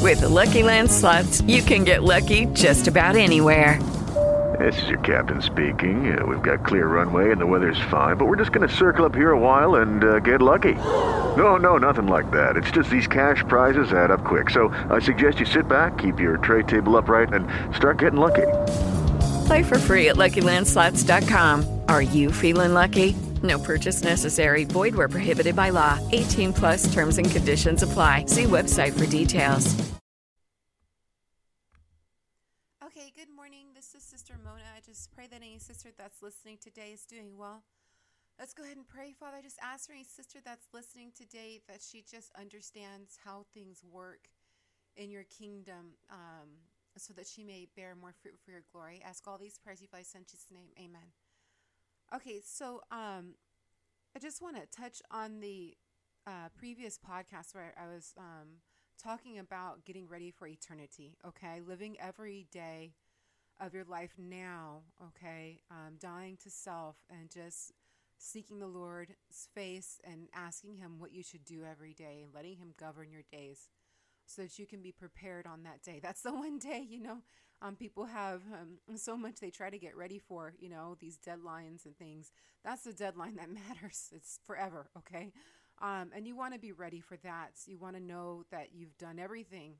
With the Lucky Land Slots, you can get lucky just about anywhere. This is your captain speaking. We've got clear runway and the weather's fine, but we're just going to circle up here a while and get lucky. No, nothing like that. It's just these cash prizes add up quick. So I suggest you sit back, keep your tray table upright, and start getting lucky. Play for free at LuckyLandSlots.com. Are you feeling lucky? No purchase necessary. Void where prohibited by law. 18 plus terms and conditions apply. See website for details. Okay, good morning. This is Sister Mona. I just pray that any sister that's listening today is doing well. Let's go ahead and pray. Father, I just ask for any sister that's listening today that she just understands how things work in your kingdom, so that she may bear more fruit for your glory. Ask all these prayers if I send Jesus' name. Amen. Okay, so I just want to touch on the previous podcast where I was talking about getting ready for eternity, okay? Living every day of your life now, okay? Dying to self and just seeking the Lord's face and asking him what you should do every day and letting him govern your days so that you can be prepared on that day. That's the one day, people have so much they try to get ready for, these deadlines and things. That's the deadline that matters. It's forever, okay? And you want to be ready for that. So you want to know that you've done everything,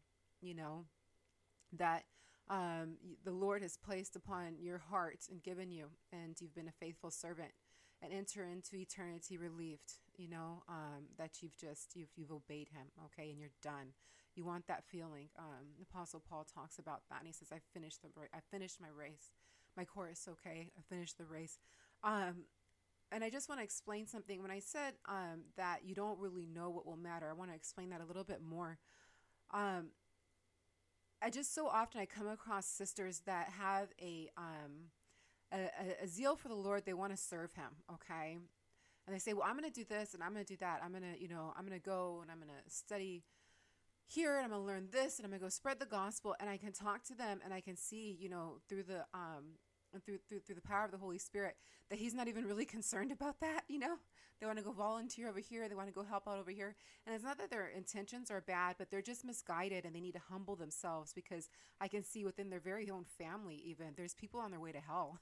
that the Lord has placed upon your heart and given you, and you've been a faithful servant, and enter into eternity relieved, that you've obeyed him, okay, and you're done. You want that feeling. Apostle Paul talks about that, and he says, I finished my race, my course, okay, I finished the race. And I just want to explain something. When I said that you don't really know what will matter, I want to explain that a little bit more. I just so often I come across sisters that have a zeal for the Lord. They want to serve him, okay? And they say, well, I'm going to do this and I'm going to do that. I'm going to go and I'm going to study here and I'm going to learn this and I'm going to go spread the gospel. And I can talk to them and I can see, through the through the power of the Holy Spirit, that he's not even really concerned about that. They want to go volunteer over here. They want to go help out over here. And it's not that their intentions are bad, but they're just misguided and they need to humble themselves, because I can see within their very own family, even there's people on their way to hell,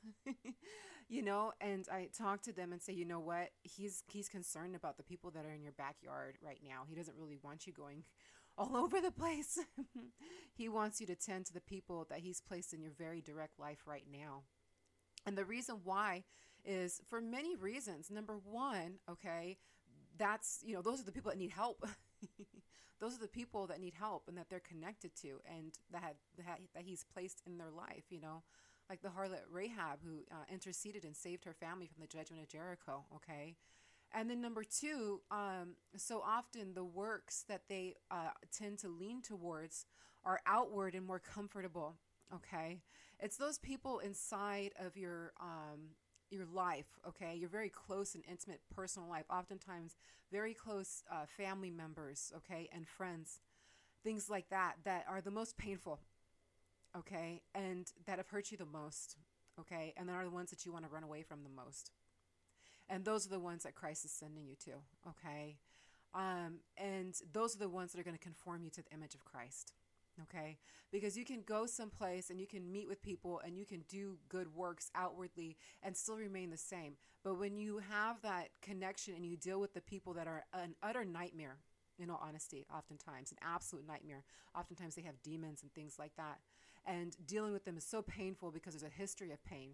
and I talk to them and say, you know what? He's concerned about the people that are in your backyard right now. He doesn't really want you going all over the place. He wants you to tend to the people that he's placed in your very direct life right now. And the reason why is for many reasons. Number one, okay, that's, those are the people that need help. Those are the people that need help and that they're connected to and that he's placed in their life, like the harlot Rahab, who interceded and saved her family from the judgment of Jericho, okay? And then number two, so often the works that they tend to lean towards are outward and more comfortable, okay? It's those people inside of your life, okay? Your very close and intimate personal life, oftentimes very close family members, okay, and friends, things like that are the most painful, okay, and that have hurt you the most, okay, and then are the ones that you want to run away from the most. And those are the ones that Christ is sending you to, okay? And those are the ones that are going to conform you to the image of Christ, okay? Because you can go someplace and you can meet with people and you can do good works outwardly and still remain the same. But when you have that connection and you deal with the people that are an utter nightmare, in all honesty, oftentimes, an absolute nightmare. Oftentimes they have demons and things like that. And dealing with them is so painful because there's a history of pain,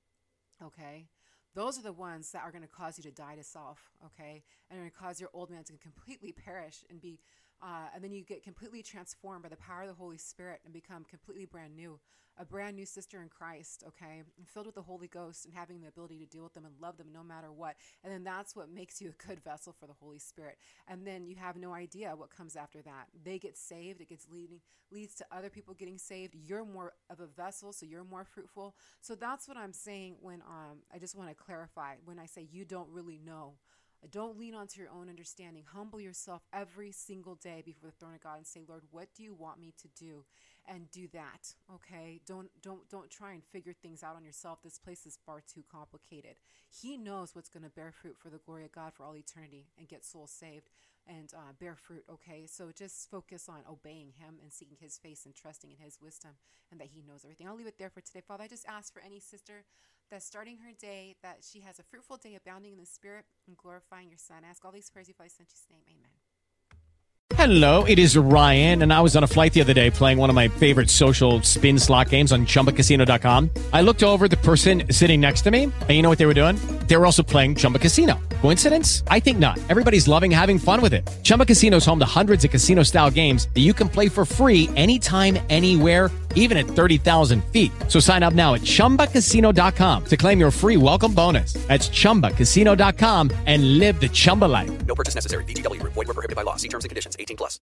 okay? Those are the ones that are going to cause you to die to self, okay? And are going to cause your old man to completely perish and be, and then you get completely transformed by the power of the Holy Spirit and become completely brand new, a brand new sister in Christ, okay? And filled with the Holy Ghost and having the ability to deal with them and love them no matter what. And then that's what makes you a good vessel for the Holy Spirit. And then you have no idea what comes after that. They get saved. It leads to other people getting saved. You're more of a vessel, so you're more fruitful. So that's what I'm saying when I just want to clarify when I say you don't really know. Don't lean onto your own understanding. Humble yourself every single day before the throne of God and say, Lord, what do you want me to do? And do that, okay? Don't try and figure things out on yourself. This place is far too complicated. He knows what's going to bear fruit for the glory of God for all eternity and get souls saved. bear fruit. Okay, so just focus on obeying him and seeking his face and trusting in his wisdom and that he knows everything. I'll leave it there for today. Father, I just ask for any sister that's starting her day, that she has a fruitful day, abounding in the spirit and glorifying your son. I ask all these prayers if I sent you his name. Amen. Hello, it is Ryan, and I was on a flight the other day playing one of my favorite social spin slot games on ChumbaCasino.com. I looked over at the person sitting next to me, and you know what they were doing? They were also playing Chumba Casino. Coincidence? I think not. Everybody's loving having fun with it. Chumba Casino is home to hundreds of casino-style games that you can play for free anytime, anywhere, even at 30,000 feet. So sign up now at ChumbaCasino.com to claim your free welcome bonus. That's ChumbaCasino.com and live the Chumba life. No purchase necessary. VGW. Void where prohibited by law. See terms and conditions. 18+.